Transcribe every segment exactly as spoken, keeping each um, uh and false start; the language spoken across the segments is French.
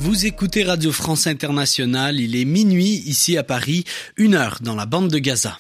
Vous écoutez Radio France Internationale, il est minuit ici à Paris, une heure dans la bande de Gaza.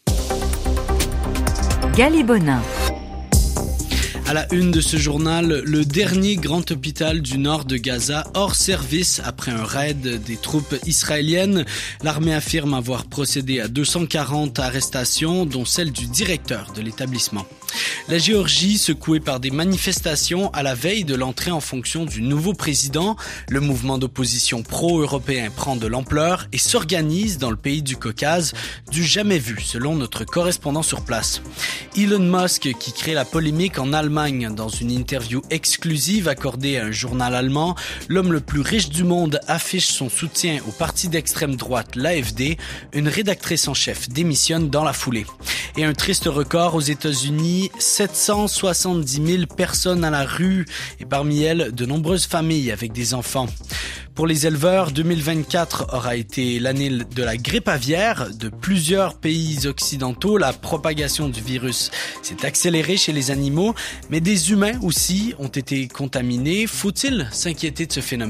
Gali Bonin. À la une de ce journal, le dernier grand hôpital du nord de Gaza hors service après un raid des troupes israéliennes. L'armée affirme avoir procédé à deux cent quarante arrestations, dont celle du directeur de l'établissement. La Géorgie, secouée par des manifestations à la veille de l'entrée en fonction du nouveau président. Le mouvement d'opposition pro-européen prend de l'ampleur et s'organise dans le pays du Caucase, du jamais vu selon notre correspondant sur place. Elon Musk qui crée la polémique en Allemagne dans une interview exclusive accordée à un journal allemand. L'homme le plus riche du monde affiche son soutien au parti d'extrême droite, l'A F D. Une rédactrice en chef démissionne dans la foulée. Et un triste record aux États-Unis, sept cent soixante-dix mille personnes à la rue et parmi elles, de nombreuses familles avec des enfants. Pour les éleveurs, deux mille vingt-quatre aura été l'année de la grippe aviaire de plusieurs pays occidentaux. La propagation du virus s'est accélérée chez les animaux, mais des humains aussi ont été contaminés. Faut-il s'inquiéter de ce phénomène ?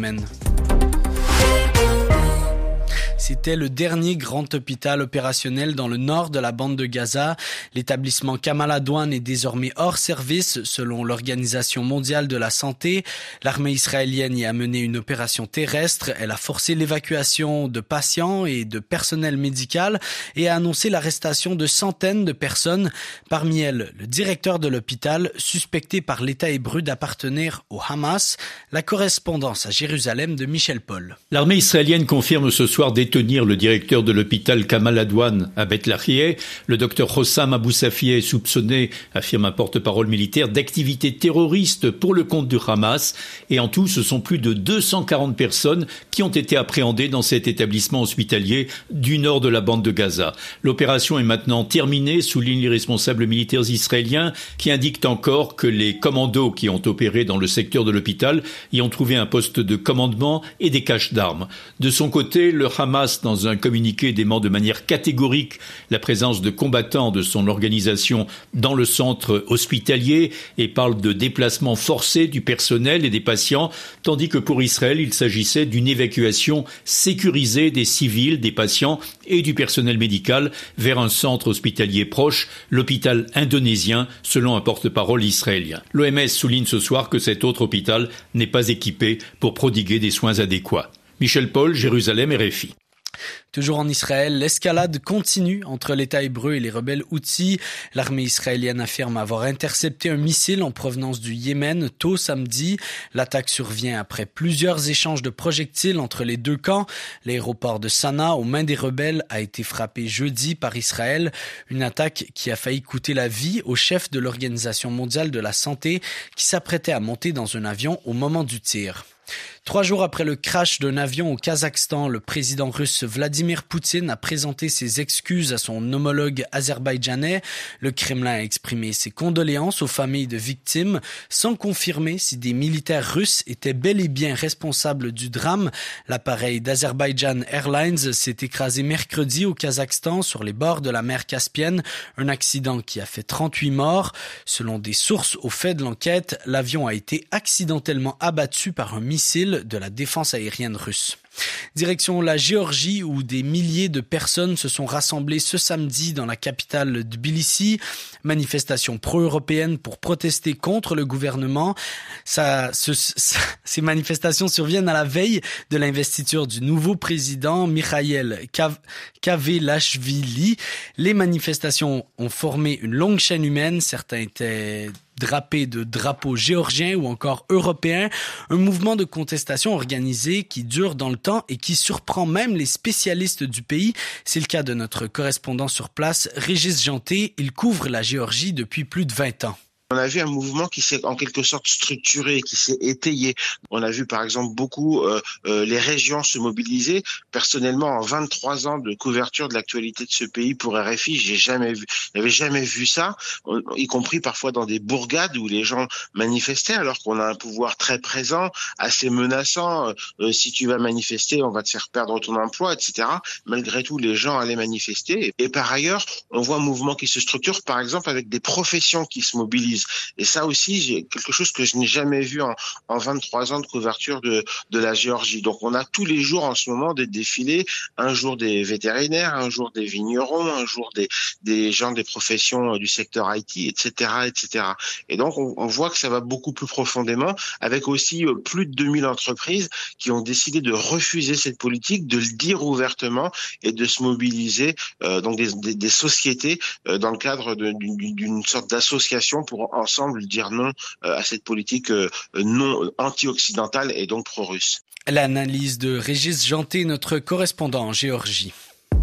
C'était le dernier grand hôpital opérationnel dans le nord de la bande de Gaza. L'établissement Kamal Adwan est désormais hors service selon l'Organisation mondiale de la santé. L'armée israélienne y a mené une opération terrestre. Elle a forcé l'évacuation de patients et de personnel médical et a annoncé l'arrestation de centaines de personnes. Parmi elles, le directeur de l'hôpital, suspecté par l'État hébreu d'appartenir au Hamas. La correspondance à Jérusalem de Michel Paul. L'armée israélienne confirme ce soir détenir le directeur de l'hôpital Kamal Adwan à Beth Lahia. Le docteur Hossam Abou Safieh est soupçonné, affirme un porte-parole militaire, d'activités terroristes pour le compte du Hamas. Et en tout, ce sont plus de deux cent quarante personnes qui ont été appréhendées dans cet établissement hospitalier du nord de la bande de Gaza. L'opération est maintenant terminée, soulignent les responsables militaires israéliens, qui indiquent encore que les commandos qui ont opéré dans le secteur de l'hôpital y ont trouvé un poste de commandement et des caches d'armes. De son côté, le Hamas, dans un communiqué, dément de manière catégorique la présence de combattants de son organisation dans le centre hospitalier et parle de déplacement forcé du personnel et des patients, tandis que pour Israël, il s'agissait d'une évacuation sécurisée des civils, des patients et du personnel médical vers un centre hospitalier proche, l'hôpital indonésien, selon un porte-parole israélien. L'O M S souligne ce soir que cet autre hôpital n'est pas équipé pour prodiguer des soins adéquats. Michel Paul, Jérusalem, R F I. Toujours en Israël, l'escalade continue entre l'État hébreu et les rebelles Houthis. L'armée israélienne affirme avoir intercepté un missile en provenance du Yémen tôt samedi. L'attaque survient après plusieurs échanges de projectiles entre les deux camps. L'aéroport de Sanaa, aux mains des rebelles, a été frappé jeudi par Israël. Une attaque qui a failli coûter la vie au chef de l'Organisation mondiale de la santé qui s'apprêtait à monter dans un avion au moment du tir. Trois jours après le crash d'un avion au Kazakhstan, le président russe Vladimir Poutine a présenté ses excuses à son homologue azerbaïdjanais. Le Kremlin a exprimé ses condoléances aux familles de victimes, sans confirmer si des militaires russes étaient bel et bien responsables du drame. L'appareil d'Azerbaijan Airlines s'est écrasé mercredi au Kazakhstan sur les bords de la mer Caspienne, un accident qui a fait trente-huit morts. Selon des sources au fait de l'enquête, l'avion a été accidentellement abattu par un missile de la défense aérienne russe. Direction la Géorgie où des milliers de personnes se sont rassemblées ce samedi dans la capitale Tbilissi. Manifestation pro-européenne pour protester contre le gouvernement. Ça, ce, ça, ces manifestations surviennent à la veille de l'investiture du nouveau président Mikhail Kavelashvili. Les manifestations ont formé une longue chaîne humaine. Certains étaient drapés de drapeaux géorgiens ou encore européens, un mouvement de contestation organisé qui dure dans le temps et qui surprend même les spécialistes du pays. C'est le cas de notre correspondant sur place, Régis Janté. Il couvre la Géorgie depuis plus de vingt ans. On a vu un mouvement qui s'est en quelque sorte structuré, qui s'est étayé. On a vu par exemple beaucoup euh, euh, les régions se mobiliser. Personnellement, en vingt-trois ans de couverture de l'actualité de ce pays pour R F I, j'ai jamais vu, j'avais jamais vu ça, y compris parfois dans des bourgades où les gens manifestaient alors qu'on a un pouvoir très présent, assez menaçant. Euh, si tu vas manifester, on va te faire perdre ton emploi, et cetera. Malgré tout, les gens allaient manifester. Et par ailleurs, on voit un mouvement qui se structure, par exemple avec des professions qui se mobilisent. reprises. Et ça aussi, j'ai quelque chose que je n'ai jamais vu en, en vingt-trois ans de couverture de, de la Géorgie. Donc on a tous les jours en ce moment des défilés, un jour des vétérinaires, un jour des vignerons, un jour des, des gens des professions du secteur I T, et cetera, et cetera. Et donc on, on voit que ça va beaucoup plus profondément, avec aussi plus de deux mille entreprises qui ont décidé de refuser cette politique, de le dire ouvertement et de se mobiliser, euh, donc des, des, des sociétés euh, dans le cadre de, d'une, d'une sorte d'association pour ensemble dire non euh, à cette politique euh, non anti-occidentale et donc pro-russe. L'analyse de Régis Janté, notre correspondant en Géorgie.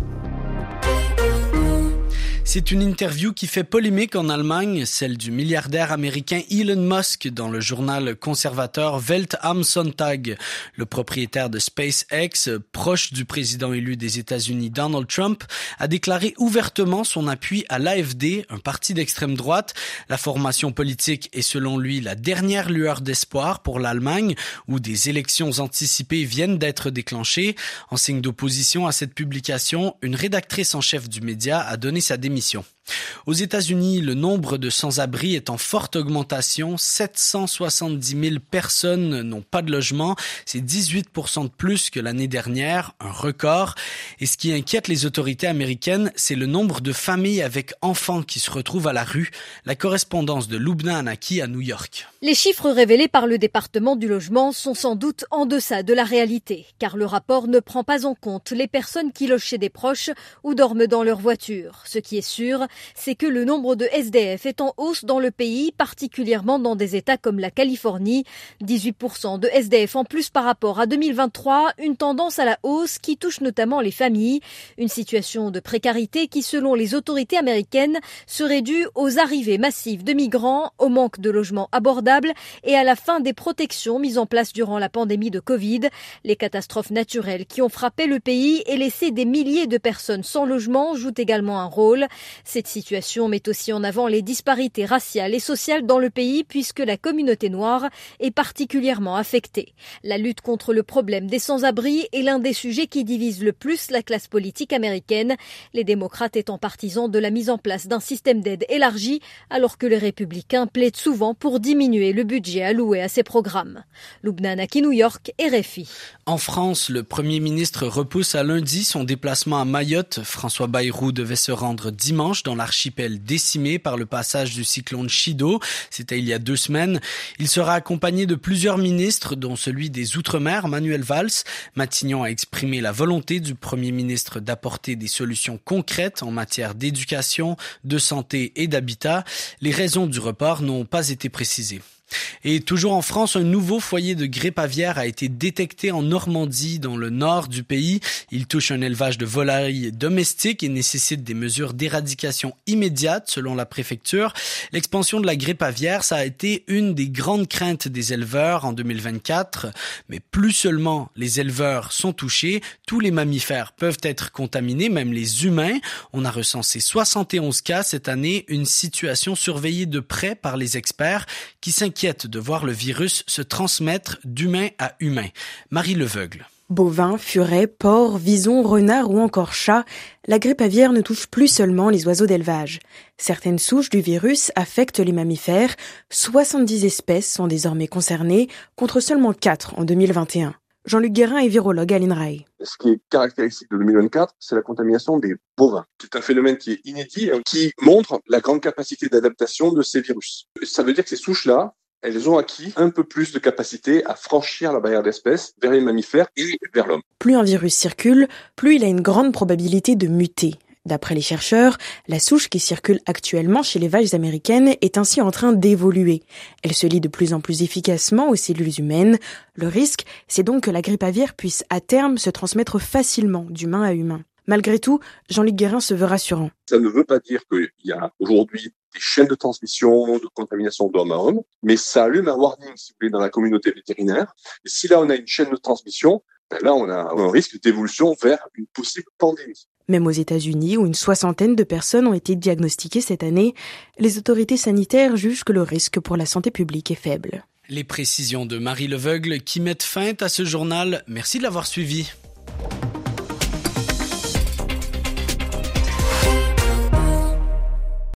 C'est une interview qui fait polémique en Allemagne, celle du milliardaire américain Elon Musk dans le journal conservateur Welt am Sonntag. Le propriétaire de SpaceX, proche du président élu des États-Unis Donald Trump, a déclaré ouvertement son appui à l'A F D, un parti d'extrême droite. La formation politique est selon lui la dernière lueur d'espoir pour l'Allemagne, où des élections anticipées viennent d'être déclenchées. En signe d'opposition à cette publication, une rédactrice en chef du média a donné sa démission. Aux États-Unis, le nombre de sans-abri est en forte augmentation. sept cent soixante-dix mille personnes n'ont pas de logement. C'est dix-huit pour cent de plus que l'année dernière, un record. Et ce qui inquiète les autorités américaines, c'est le nombre de familles avec enfants qui se retrouvent à la rue. La correspondance de Lubna Anaki à New York. Les chiffres révélés par le département du logement sont sans doute en deçà de la réalité, car le rapport ne prend pas en compte les personnes qui logent chez des proches ou dorment dans leur voiture. Ce qui est sûr, c'est que le nombre de S D F est en hausse dans le pays, particulièrement dans des États comme la Californie. dix-huit pour cent de S D F en plus par rapport à deux mille vingt-trois, une tendance à la hausse qui touche notamment les familles. Une situation de précarité qui, selon les autorités américaines, serait due aux arrivées massives de migrants, au manque de logements abordables et à la fin des protections mises en place durant la pandémie de Covid. Les catastrophes naturelles qui ont frappé le pays et laissé des milliers de personnes sans logement jouent également un rôle. Cette situation met aussi en avant les disparités raciales et sociales dans le pays puisque la communauté noire est particulièrement affectée. La lutte contre le problème des sans-abri est l'un des sujets qui divise le plus la classe politique américaine, les démocrates étant partisans de la mise en place d'un système d'aide élargi alors que les républicains plaident souvent pour diminuer le budget alloué à ces programmes. Lubna Anaki, New York, R F I. En France, le Premier ministre repousse à lundi son déplacement à Mayotte. François Bayrou devait se rendre dimanche dans l'archipel décimé par le passage du cyclone Chido. C'était il y a deux semaines. Il sera accompagné de plusieurs ministres, dont celui des Outre-mer, Manuel Valls. Matignon a exprimé la volonté du Premier ministre d'apporter des solutions concrètes en matière d'éducation, de santé et d'habitat. Les raisons du report n'ont pas été précisées. Et toujours en France, un nouveau foyer de grippe aviaire a été détecté en Normandie, dans le nord du pays. Il touche un élevage de volailles domestiques et nécessite des mesures d'éradication immédiates, selon la préfecture. L'expansion de la grippe aviaire, ça a été une des grandes craintes des éleveurs en deux mille vingt-quatre. Mais plus seulement les éleveurs sont touchés, tous les mammifères peuvent être contaminés, même les humains. On a recensé soixante et onze cas cette année, une situation surveillée de près par les experts qui s'inquiètent de voir le virus se transmettre d'humain à humain. Marie Leveugle. Bovins, furets, porcs, visons, renards ou encore chats, la grippe aviaire ne touche plus seulement les oiseaux d'élevage. Certaines souches du virus affectent les mammifères. soixante-dix espèces sont désormais concernées, contre seulement quatre en deux mille vingt et un. Jean-Luc Guérin est virologue à l'INRAE. Ce qui est caractéristique de deux mille vingt-quatre, c'est la contamination des bovins. C'est un phénomène qui est inédit, qui montre la grande capacité d'adaptation de ces virus. Ça veut dire que ces souches-là, elles ont acquis un peu plus de capacité à franchir la barrière d'espèces vers les mammifères et vers l'homme. Plus un virus circule, plus il a une grande probabilité de muter. D'après les chercheurs, la souche qui circule actuellement chez les vaches américaines est ainsi en train d'évoluer. Elle se lie de plus en plus efficacement aux cellules humaines. Le risque, c'est donc que la grippe aviaire puisse à terme se transmettre facilement d'humain à humain. Malgré tout, Jean-Luc Guérin se veut rassurant. Ça ne veut pas dire qu'il y a aujourd'hui des chaînes de transmission, de contamination d'homme à homme, mais ça allume un warning, si vous voulez, dans la communauté vétérinaire. Et si là, on a une chaîne de transmission, ben là, on a un risque d'évolution vers une possible pandémie. Même aux États-Unis, où une soixantaine de personnes ont été diagnostiquées cette année, les autorités sanitaires jugent que le risque pour la santé publique est faible. Les précisions de Marie Leveugle qui mettent fin à ce journal. Merci de l'avoir suivi.